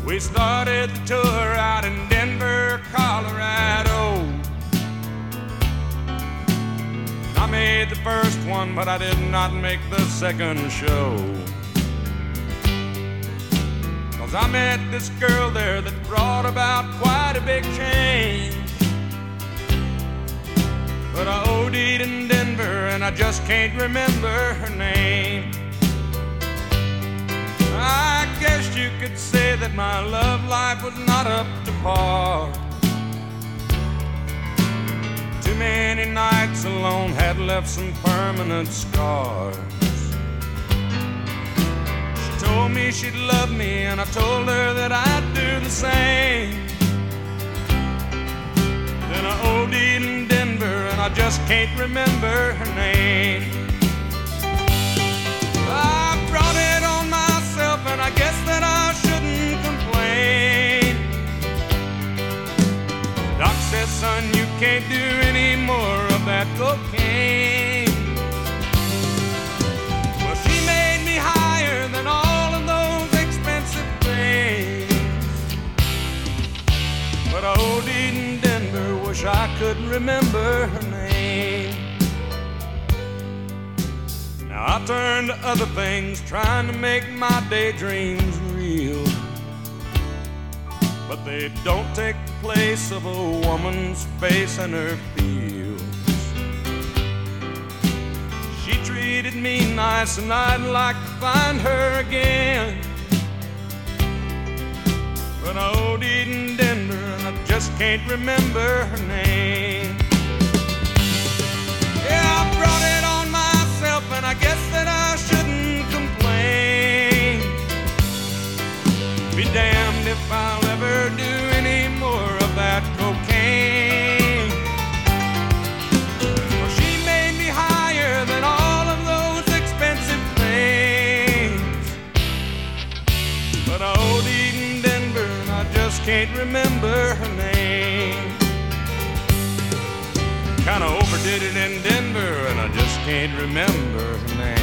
We started the tour out in Denver, Colorado. I made the first one, but I did not make the second show. 'Cause I met this girl there that brought about quite a big change. But I OD'd in Denver and I just can't remember her name. I guess you could say that my love life was not up to par. Too many nights alone had left some permanent scars. She told me she'd love me and I told her that I'd do the same. Then I OD'd in Denver and I just can't remember her name. I brought it on myself and I guess that I shouldn't complain. Doc says, son, you can't do any more of that cocaine. Well, she made me higher than all of those expensive things. But I OD'd in Denver, wish I could remember her name. Now I turn to other things, trying to make my daydreams real. But they don't take the place of a woman's face and her feels. She treated me nice and I'd like to find her again. But I OD'd in Denver and I just can't remember her name. Yeah, I brought it on myself and I guess that I shouldn't complain. Be damned if I'll ever do any more of that cocaine. Well, she made me higher than all of those expensive things. But I OD'd in Denver and I just can't remember her name. Kinda overdid it in Denver and I just can't remember her name.